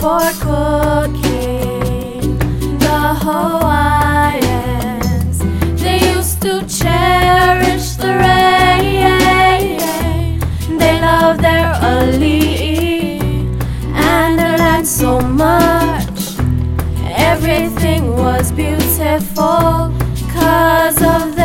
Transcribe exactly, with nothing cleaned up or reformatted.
for cooking. The Hawaiians, they used to cherish the rain. They loved their ali'i and their land so much. Everything was beautiful 'cause of